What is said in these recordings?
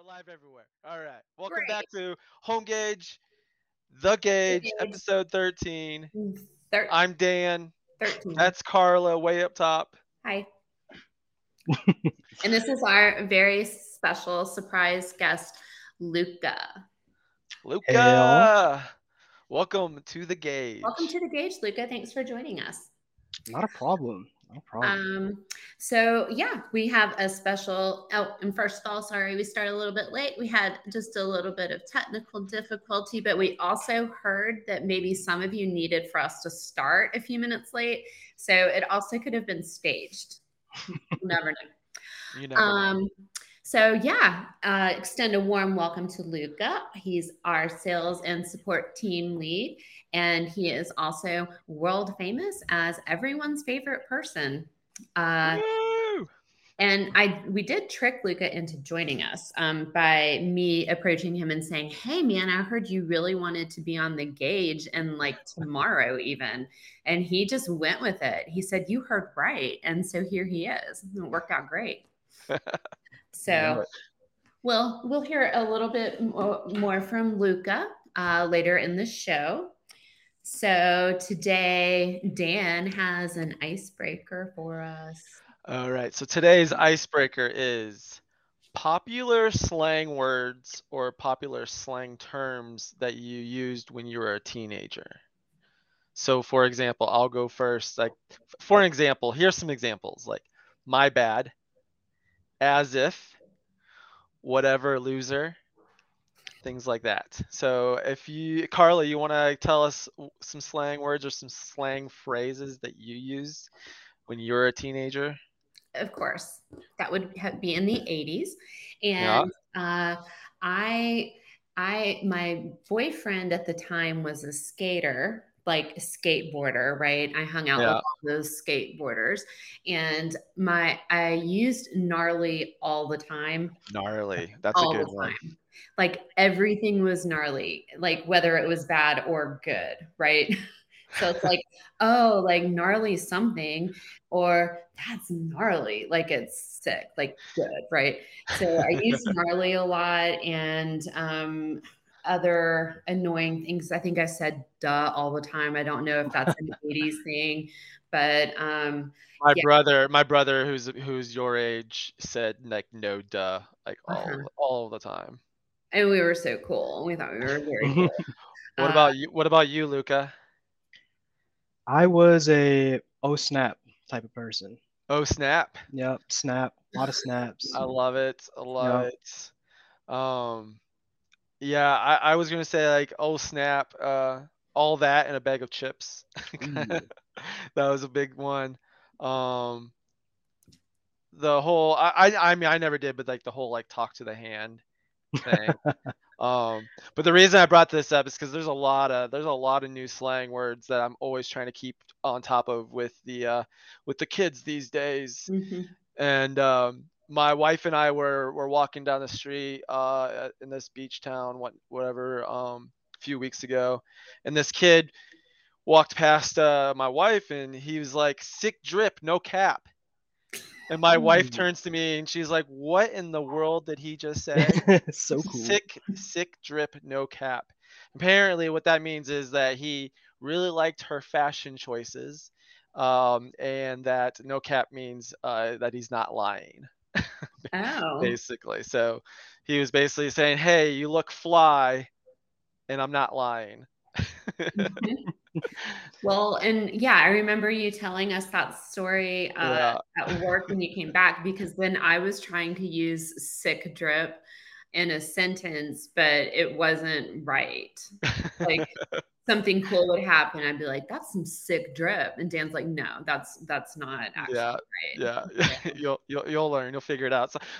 live everywhere. All right. Welcome back Great. to Home Gauge, The Gauge, Page episode 13. thir- I'm Dan. 13. That's Carla way up top. Hi. And this is our very special surprise guest, Luca. Hail. Luca. Welcome to The Welcome Gauge. to the Gauge, Luca. Thanks for joining us. Not a problem. No problem. We have a special. Oh, and first of all, sorry we started a little bit late. We had just a little bit of technical difficulty, but we also heard that maybe some of you needed for us to start a few minutes late. So it also could have been staged. You'll never know. You never know. Extend a warm welcome to Luca. He's our sales and support team lead, and he is also world famous as everyone's favorite person. Woo! And we did trick Luca into joining us by me approaching him and saying, "Hey, man, I heard you really wanted to be on the Gauge and like tomorrow even." And he just went with it. He said, "You heard right," and so here he is. It worked out great. So we'll hear a little bit more from Luca later in the show. So today, Dan has an icebreaker for us. All right. So today's icebreaker is popular slang words or popular slang terms that you used when you were a teenager. So for example, I'll go first. Like for an example, here's some examples like my bad, as if, whatever, loser, things like that. So if Carla, you want to tell us some slang words or some slang phrases that you used when you were a teenager? Of course, that would be in the 80s. Yeah. And my boyfriend at the time was a skater, like a skateboarder, right? I hung out with Yeah. all those skateboarders, and I used gnarly all the time. Gnarly. That's a All good the one. time. Like everything was gnarly, like whether it was bad or good, right? So it's like, oh, like gnarly something, or that's gnarly, like it's sick, like good, right? So I use gnarly a lot, and other annoying things. I think I said duh all the time. I don't know if that's an 80s thing, but My yeah. brother who's your age said like no duh like all the time. And we were so cool. We thought we were very cool. What Uh, about you? What about you, Luca? I was a snap type of person. Oh, snap. Yep, snap. A lot of snaps. I love it. I love Yep. it. Yeah, I was gonna say like, oh snap, all that and a bag of chips. Ooh. That was a big one. Um, the whole I mean I never did, but like the whole like talk to the hand thing. But the reason I brought this up is because there's a lot of new slang words that I'm always trying to keep on top of with the kids these days. mhm. And my wife and I were walking down the street in this beach town, whatever, a few weeks ago, and this kid walked past my wife, and he was like, "Sick drip, no cap." And my wife Ooh. turns to me and she's like, "What in the world did he just say?" So cool. Sick drip, no cap. Apparently, what that means is that he really liked her fashion choices, and that no cap means that he's not lying, Oh. basically. So he was basically saying, "Hey, you look fly, and I'm not lying." Mhm. Well, and yeah, I remember you telling us that story Yeah. at work when you came back, because then I was trying to use sick drip in a sentence, but it wasn't right. Like something cool would happen. I'd be like, that's some sick drip. And Dan's like, no, that's not actually Yeah, right. yeah, So, you'll learn. You'll figure it out. So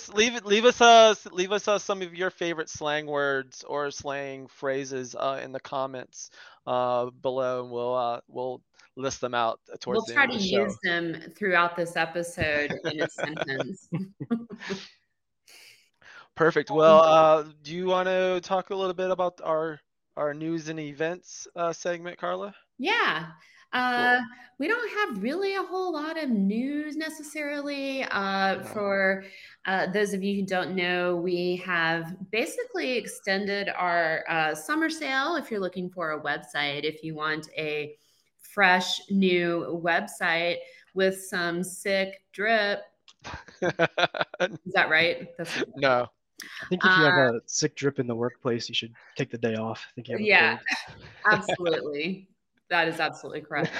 leave us some of your favorite slang words or slang phrases in the comments below, and we'll list them out we'll towards the end try of to the use show. them throughout this episode in a sentence. Perfect. Well, do you want to talk a little bit about our news and events segment, Carla? Yeah. Uh, we don't have really a whole lot of news necessarily. For those of you who don't know, we have basically extended our summer sale. If you're looking for a website, if you want a fresh new website with some sick drip, is that right? That's No. I think if you have a sick drip in the workplace, you should take the day off. I think you have a yeah, cold. absolutely. That is absolutely correct.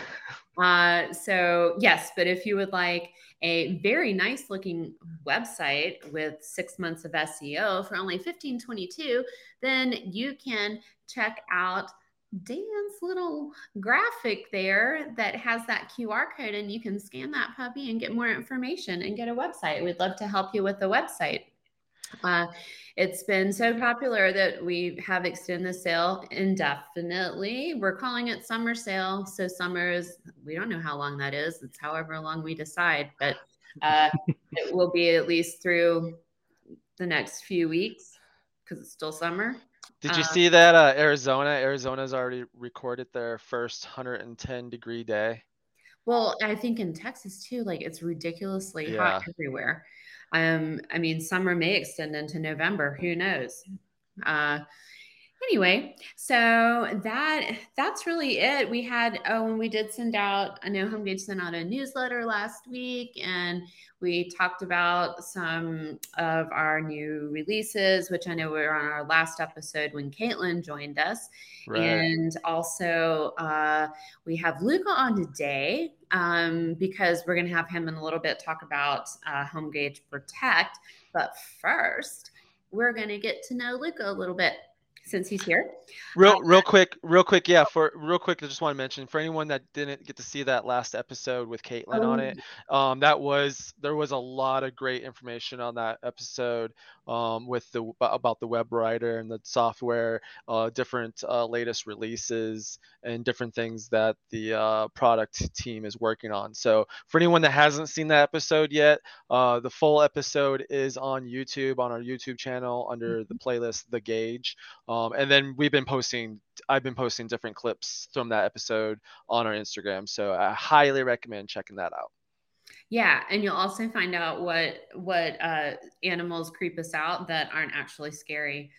So yes, but if you would like a very nice looking website with 6 months of SEO for only $15.22, then you can check out Dan's little graphic there that has that QR code, and you can scan that puppy and get more information and get a website. We'd love to help you with the website. It's been so popular that we have extended the sale indefinitely. We're calling it summer sale. So summer is, we don't know how long that is. It's however long we decide, but it will be at least through the next few weeks because it's still summer. Did you see that Arizona's already recorded their first 110-degree day? Well, I think in Texas too, like it's ridiculously hot everywhere. I mean, summer may extend into November. Who knows? Anyway, so that's really it. We had when we did send out, I know HomeGage sent out a newsletter last week, and we talked about some of our new releases, which I know we were on our last episode when Caitlin joined us. Right. And also we have Luca on today because we're going to have him in a little bit talk about HomeGage Protect. But first, we're going to get to know Luca a little bit since he's here. Real quick. Yeah. I just want to mention for anyone that didn't get to see that last episode with Caitlin on it, there was a lot of great information on that episode about the web writer and the software, different latest releases and different things that the product team is working on. So for anyone that hasn't seen that episode yet, the full episode is on YouTube, on our YouTube channel under the playlist The Gauge. And then I've been posting different clips from that episode on our Instagram. So I highly recommend checking that out. Yeah, and you'll also find out what animals creep us out that aren't actually scary.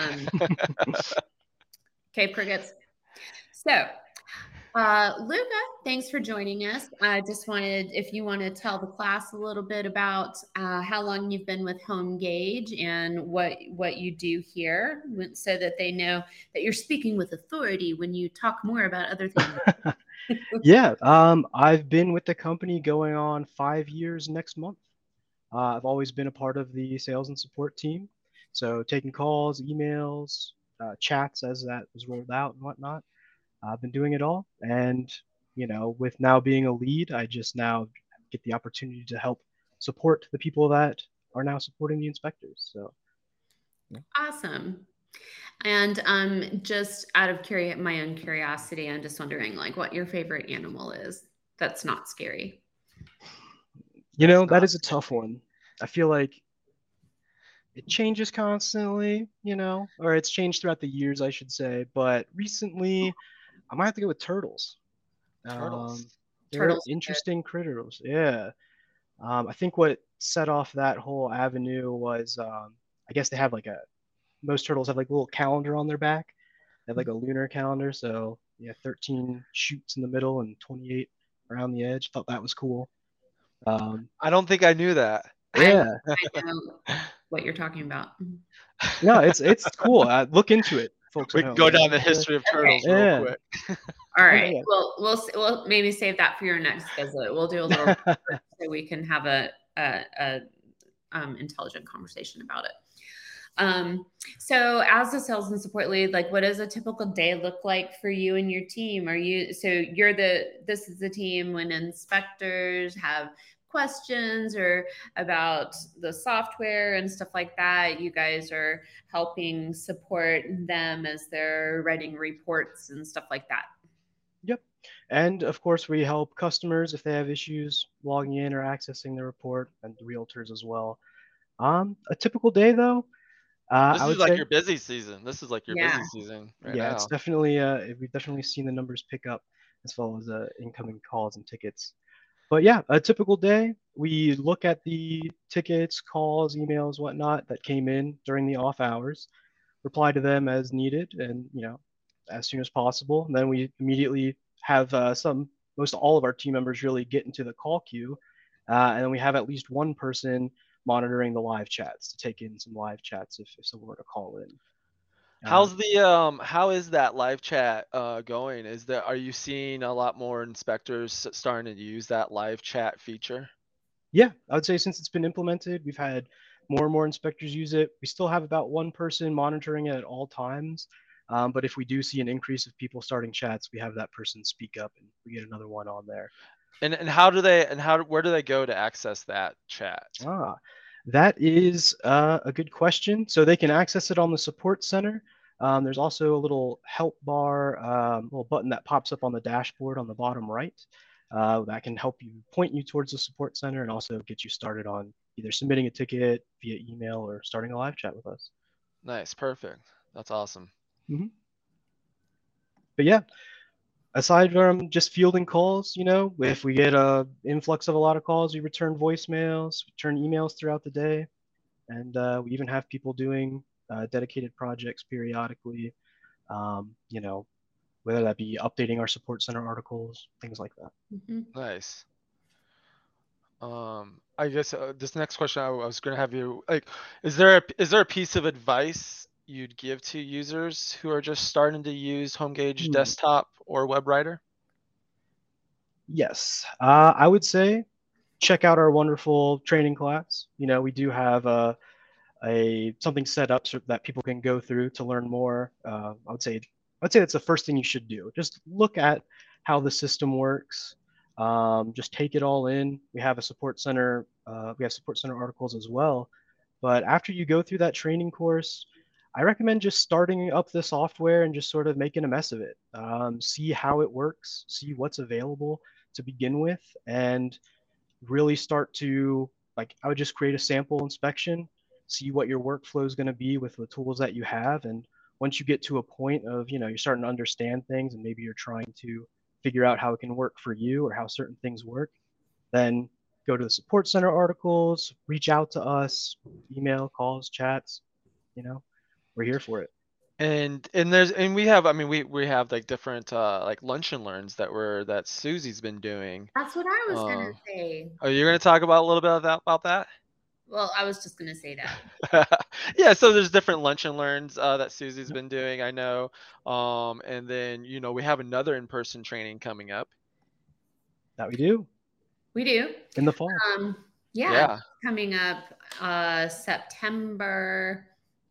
Okay, crickets. So Luca, thanks for joining us. I just wanted, if you want to tell the class a little bit about how long you've been with HomeGage and what you do here, so that they know that you're speaking with authority when you talk more about other things. Yeah, I've been with the company going on 5 years next month. I've always been a part of the sales and support team, so taking calls, emails, chats as that was rolled out and whatnot. I've been doing it all, and with now being a lead, I just now get the opportunity to help support the people that are now supporting the inspectors. So awesome. And just out of my own curiosity, I'm just wondering, like, what your favorite animal is that's not scary. That is a tough one. I feel like it changes constantly, or it's changed throughout the years, I should say. But recently, I might have to go with turtles. Turtles. They're interesting critters. Yeah. I think what set off that whole avenue was, I guess they have most turtles have like a little calendar on their back. They have like a lunar calendar. So 13 shoots in the middle and 28 around the edge. Thought that was cool. I don't think I knew that. Yeah. I know what you're talking about. No, it's cool. Look into it, folks. We can go down the history of turtles real quick. All right. Well, we'll maybe save that for your next visit. We'll do a little so we can have a intelligent conversation about it. So as a sales and support lead, like, what does a typical day look like for you and your team? This is the team when inspectors have questions or about the software and stuff like that, you guys are helping support them as they're writing reports and stuff like that. Yep. And of course, we help customers if they have issues logging in or accessing the report, and the realtors as well. A typical day, though, this is like your busy season. This is like your busy season right now. It's definitely we've definitely seen the numbers pick up. as well as incoming calls and tickets. But yeah, a typical day, we look at the tickets, calls, emails, whatnot that came in during the off hours, reply to them as needed, and as soon as possible. And then we immediately have most all of our team members really get into the call queue, and then we have at least one person monitoring the live chats to take in some live chats if someone were to call in. How is that live chat going? Are you seeing a lot more inspectors starting to use that live chat feature? Yeah, I would say since it's been implemented, we've had more and more inspectors use it. We still have about one person monitoring it at all times. But if we do see an increase of people starting chats, we have that person speak up and we get another one on there. And where do they go to access that chat? That is a good question. So they can access it on the support center. There's also a little help bar, little button that pops up on the dashboard on the bottom right. That can help you point you towards the support center and also get you started on either submitting a ticket via email or starting a live chat with us. Nice, perfect. That's awesome. Mm-hmm. But yeah, aside from just fielding calls, if we get a influx of a lot of calls, we return voicemails, return emails throughout the day, and we even have people doing dedicated projects periodically. Whether that be updating our support center articles, things like that. Mm-hmm. Nice. I guess this next question I was going to have you is there a piece of advice you'd give to users who are just starting to use HomeGauge desktop or WebWriter? Yes, I would say check out our wonderful training class. We do have something set up so that people can go through to learn more. I would say that's the first thing you should do. Just look at how the system works. Just take it all in. We have a support center. We have support center articles as well. But after you go through that training course, I recommend just starting up the software and just sort of making a mess of it. See how it works, see what's available to begin with, and really start to, I would just create a sample inspection, see what your workflow is going to be with the tools that you have. And once you get to a point of, you're starting to understand things and maybe you're trying to figure out how it can work for you or how certain things work, then go to the support center articles, reach out to us, email, calls, chats, we're here for it. And we have different lunch and learns that Susie's been doing. That's what I was gonna say. Oh, you're gonna talk about a little bit about that? Well, I was just gonna say that. Yeah, so there's different lunch and learns that Susie's been doing, I know. And then we have another in-person training coming up. That we do. We do. In the fall. Yeah. Coming up September.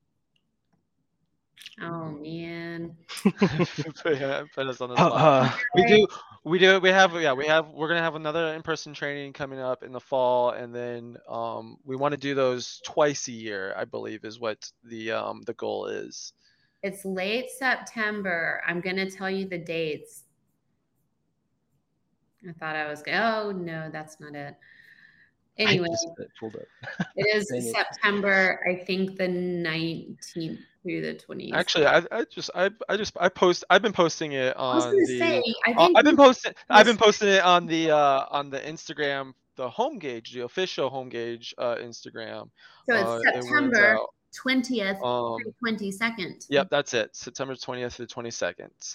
Oh man. Put us on the spot. We're gonna have another in-person training coming up in the fall, and then we want to do those twice a year, I believe is what the goal is. It's late September. I'm gonna tell you the dates. I thought I was oh no, that's not it. Anyway, it is September, I think the 19th through the 20th. Actually, I've been posting it on I've been posting it on the Instagram, the HomeGauge, the official HomeGauge Instagram. So it's September 20th through 22nd. Yep, that's it. September 20th through 22nd.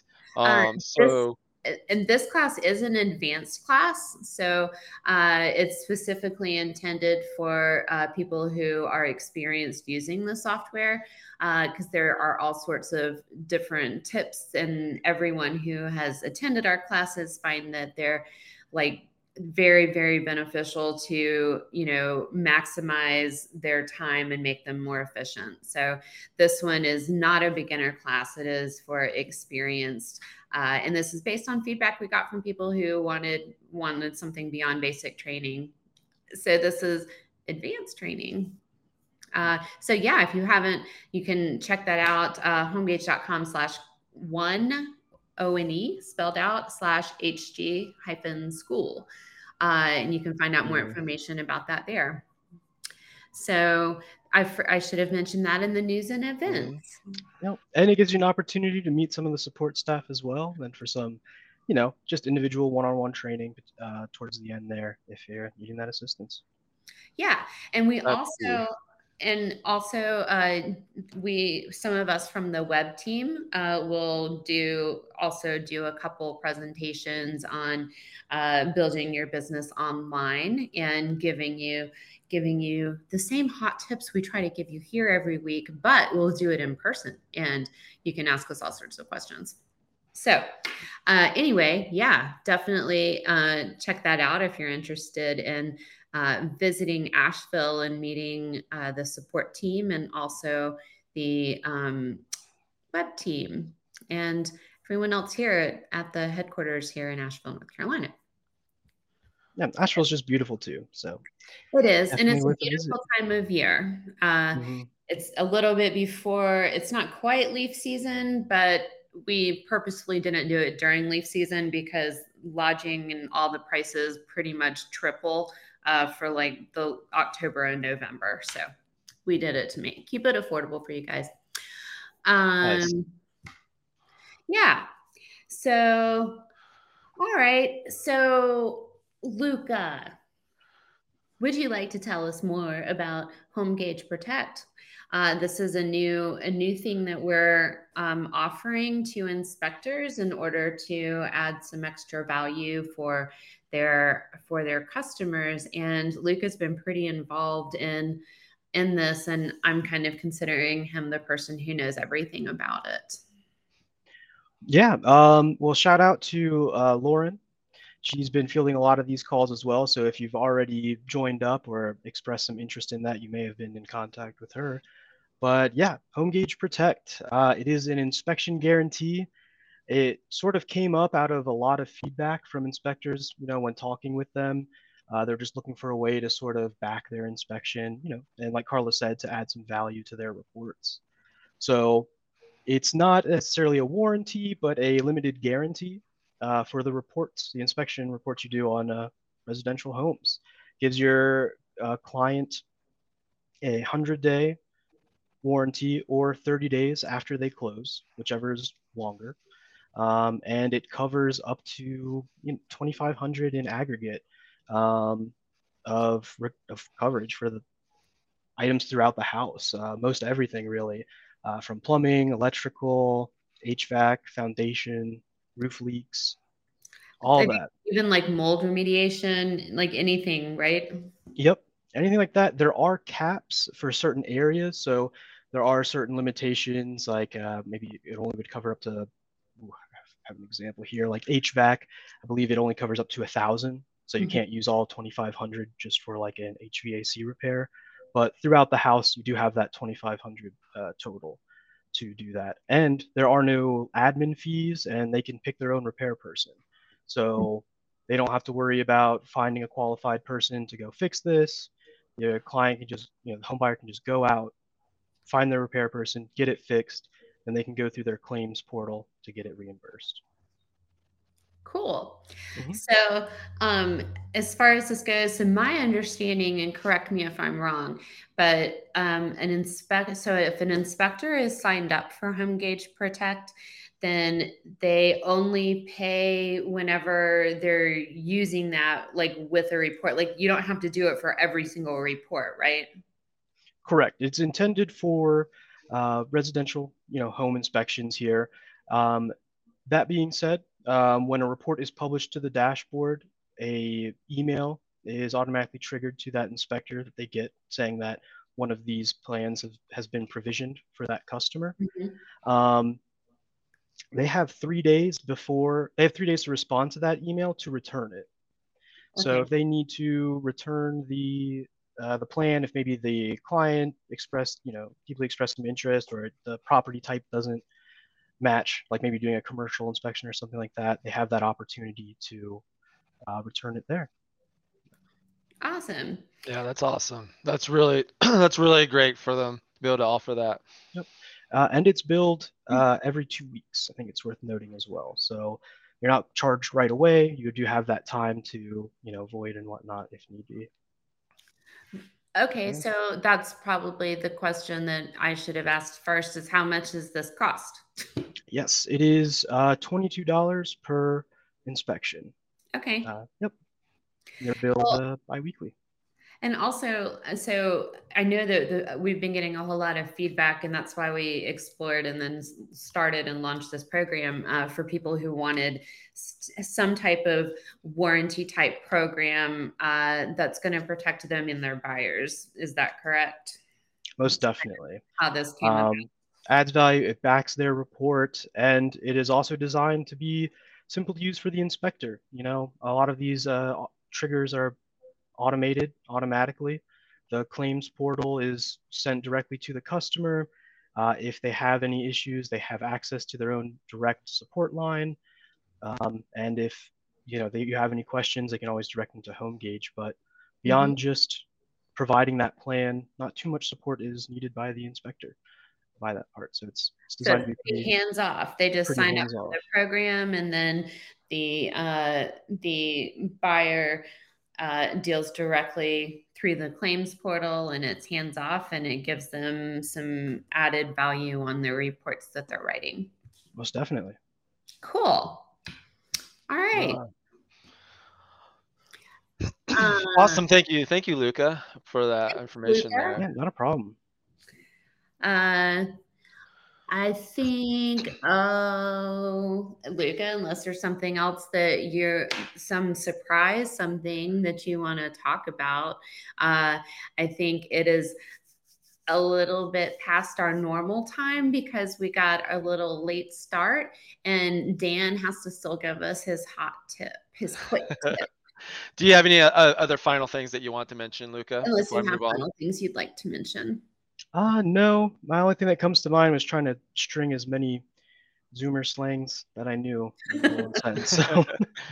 And this class is an advanced class, so it's specifically intended for people who are experienced using the software, because there are all sorts of different tips, and everyone who has attended our classes find that they're very, very beneficial to, maximize their time and make them more efficient. So this one is not a beginner class. It is for experienced. And this is based on feedback we got from people who wanted something beyond basic training. So this is advanced training. So yeah, if you haven't, you can check that out, homegauge.com/one ONE spelled out /HG-school. And you can find out more information about that there. So I should have mentioned that in the news and events. Yep. And it gives you an opportunity to meet some of the support staff as well, and for some just individual one-on-one training towards the end there if you're needing that assistance. Yeah. And we That's also, and also, some of us from the web team will do a couple presentations on building your business online and giving you the same hot tips we try to give you here every week, but we'll do it in person and you can ask us all sorts of questions. So anyway, yeah, definitely check that out if you're interested in visiting Asheville and meeting the support team and also the web team and everyone else here at the headquarters here in Asheville, North Carolina. Yeah, Asheville's just beautiful too. So it is, and definitely it's a worth a visit. beautiful time of year. It's a little bit before, it's not quite leaf season, but we purposefully didn't do it during leaf season because lodging and all the prices pretty much triple for like the October and November. So we did it to keep it affordable for you guys. Nice. Yeah. So, all right. So, Luca, would you like to tell us more about HomeGage Protect? This is a new thing that we're offering to inspectors in order to add some extra value for their customers. And Luke has been pretty involved in this, and I'm kind of considering him the person who knows everything about it. Yeah. Well, shout out to Lauren. She's been fielding a lot of these calls as well. So if you've already joined up or expressed some interest in that, you may have been in contact with her. But yeah, HomeGage Protect. It is an inspection guarantee. It sort of came up out of a lot of feedback from inspectors, when talking with them. They're just looking for a way to sort of back their inspection, and like Carla said, to add some value to their reports. So it's not necessarily a warranty, but a limited guarantee for the reports, the inspection reports you do on residential homes. Gives your client a 100-day warranty or 30 days after they close, whichever is longer. And it covers up to 2,500 in aggregate of coverage for the items throughout the house, most everything really, from plumbing, electrical, HVAC, foundation, roof leaks, all that. Even like mold remediation, like anything, right? Yep, anything like that. There are caps for certain areas, so there are certain limitations, like maybe it only would cover up to, I have an example here, like HVAC, I believe it only covers up to 1,000, so you can't use all 2,500 just for like an HVAC repair. But throughout the house, you do have that 2,500 total to do that. And there are no admin fees, and they can pick their own repair person. So they don't have to worry about finding a qualified person to go fix this. Your client can just, the home buyer can just go out, find their repair person, get it fixed, and they can go through their claims portal to get it reimbursed. Cool. So as far as this goes, so my understanding, and correct me if I'm wrong, but so if an inspector is signed up for HomeGage Protect, then they only pay whenever they're using that, like with a report. Like you don't have to do it for every single report, right? Correct. It's intended for residential, home inspections here. That being said, when a report is published to the dashboard, a email is automatically triggered to that inspector that they get saying that one of these plans has been provisioned for that customer. They have 3 days to respond to that email to return it. Okay. So if they need to return the plan, if maybe the client deeply expressed some interest, or the property type doesn't match, like maybe doing a commercial inspection or something like that, they have that opportunity to return it there. Awesome. Yeah, that's awesome. That's really that's really great for them to be able to offer that. Yep. And it's billed every 2 weeks. I think it's worth noting as well. So you're not charged right away. You do have that time to, void and whatnot if need be. Okay, so that's probably the question that I should have asked first, is how much does this cost? Yes, it is $22 per inspection. Okay. Yep. You're billed Well, bi-weekly. and also, so I know that we've been getting a whole lot of feedback, and that's why we explored and then started and launched this program for people who wanted some type of warranty type program that's going to protect them and their buyers. Is that correct? Most definitely. How this came about? Adds value, it backs their report, and it is also designed to be simple to use for the inspector. You know, a lot of these triggers are automated automatically. The claims portal is sent directly to the customer. If they have any issues, they have access to their own direct support line. And if you have any questions, they can always direct them to HomeGage. But beyond just providing that plan, not too much support is needed by the inspector by that part. So it's So designed to be it's hands off. They just sign up for the program, and then the buyer deals directly through the claims portal, and it's hands off, and it gives them some added value on their reports that they're writing. Most definitely. Cool. All right. Awesome. Thank you, Luca, for that information there. Yeah, not a problem. I think, Luca, unless there's something else that some surprise, something that you want to talk about, I think it is a little bit past our normal time because we got a little late start, and Dan has to still give us his hot tip, his quick tip. Do you have any other final things that you want to mention, Luca? Unless you have final things you'd like to mention. No. My only thing that comes to mind was trying to string as many Zoomer slangs that I knew in one sentence. So.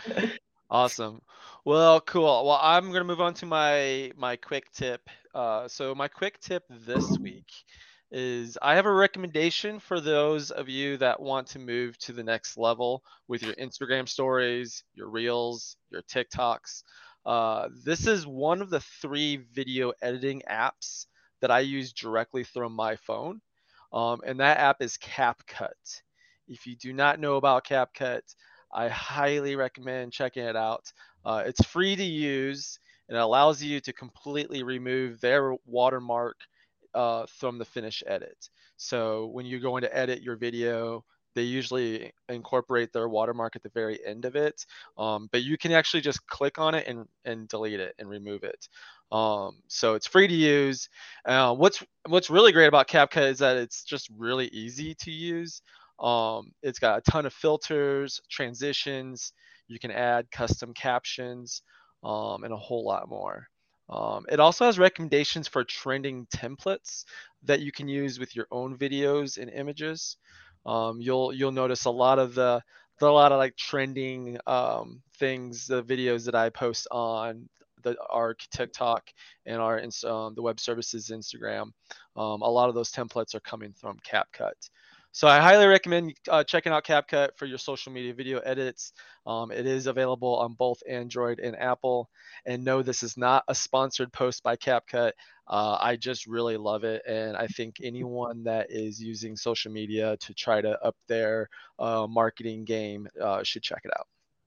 Awesome. Well, cool. Well, I'm going to move on to my quick tip. So my quick tip this week is I have a recommendation for those of you that want to move to the next level with your Instagram stories, your Reels, your TikToks. This is one of the 3 video editing apps that I use directly through my phone. And that app is CapCut. If you do not know about CapCut, I highly recommend checking it out. It's free to use, and it allows you to completely remove their watermark from the finish edit. So when you're going to edit your video, they usually incorporate their watermark at the very end of it. But you can actually just click on it and delete it and remove it. So it's free to use. What's really great about CapCut is that it's just really easy to use. It's got a ton of filters, transitions. You can add custom captions, and a whole lot more. It also has recommendations for trending templates that you can use with your own videos and images. You'll notice a lot of like trending things, the videos that I post on our TikTok and the web services Instagram. A lot of those templates are coming from CapCut. So I highly recommend checking out CapCut for your social media video edits. It is available on both Android and Apple. And no, this is not a sponsored post by CapCut. I just really love it. And I think anyone that is using social media to try to up their marketing game should check it out.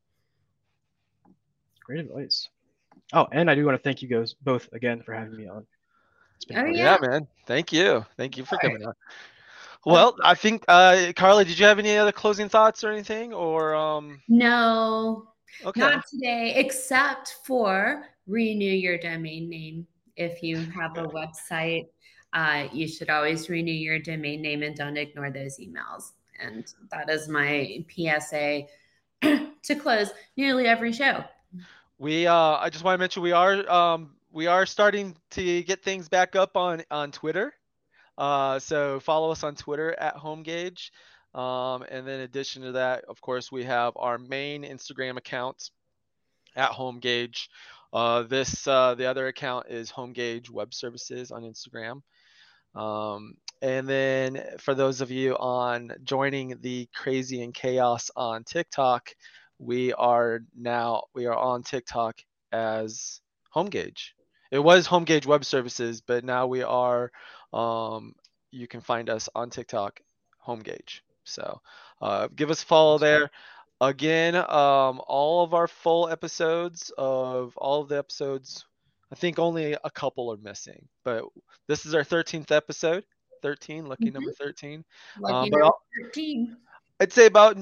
Great advice. Oh, and I do want to thank you guys both again for having me on. It's been fun. Yeah, man. Thank you for coming on. Well, I think, Carly, did you have any other closing thoughts or anything? Or No, okay. Not today, except for renew your domain name. If you have a website, you should always renew your domain name and don't ignore those emails. And that is my PSA to close nearly every show. I just want to mention we are starting to get things back up on Twitter. So follow us on Twitter at HomeGage. And then in addition to that, of course, we have our main Instagram account at HomeGage. The other account is HomeGage Web Services on Instagram. And then for those of you on joining the Crazy and Chaos on TikTok, we are on TikTok as HomeGage. It was HomeGage Web Services, but now we are. You can find us on TikTok, HomeGage. So give us a follow there. Again, all of our full episodes of all of the episodes, I think only a couple are missing, but this is our 13th episode. 13, lucky number 13. Lucky But number 13. I'd say about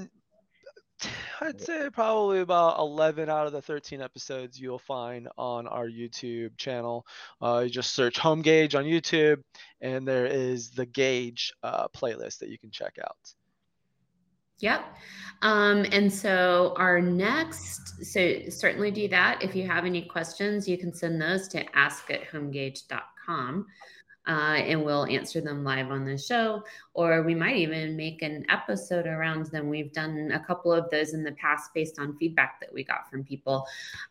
I'd say probably about 11 out of the 13 episodes you'll find on our YouTube channel. You just search Home Gauge on YouTube, and there is the Gauge playlist that you can check out. Yep. And so our next, so certainly do that. If you have any questions, you can send those to ask@homegauge.com. And we'll answer them live on the show, or we might even make an episode around them. We've done a couple of those in the past based on feedback that we got from people.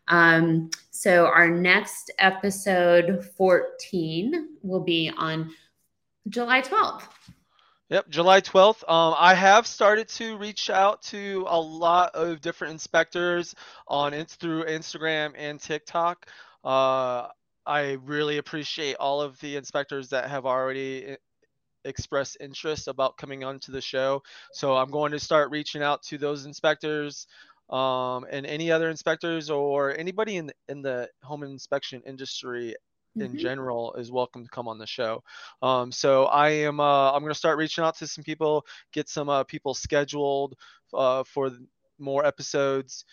So our next episode 14 will be on July 12th. Yep, July 12th. I have started to reach out to a lot of different inspectors through Instagram and TikTok. I really appreciate all of the inspectors that have already expressed interest about coming onto the show. So I'm going to start reaching out to those inspectors, and any other inspectors or anybody in the home inspection industry in general is welcome to come on the show. So I'm going to start reaching out to some people, get some people scheduled for more episodes,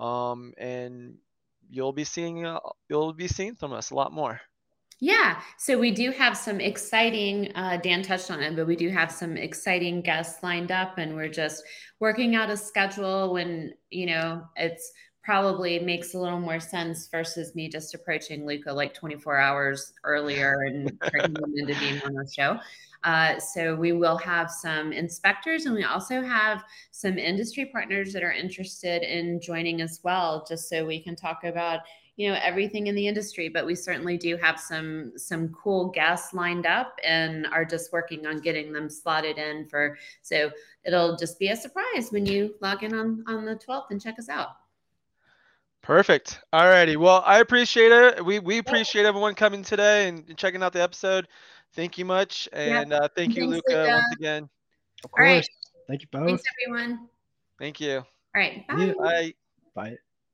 and you'll be seeing from us a lot more. Yeah. So we do have some exciting, Dan touched on it, but we do have some exciting guests lined up, and we're just working out a schedule when, it's probably makes a little more sense versus me just approaching Luca like 24 hours earlier and tricking him into being on the show. So we will have some inspectors, and we also have some industry partners that are interested in joining as well, just so we can talk about, everything in the industry. But we certainly do have some cool guests lined up and are just working on getting them slotted in so it'll just be a surprise when you log in on the 12th and check us out. Perfect. All righty. Well, I appreciate it. We appreciate everyone coming today and checking out the episode. Thank you much. And thank you, Luca, once again. Of course. All right. Thank you both. Thanks, everyone. Thank you. All right. Bye. Yeah. Bye.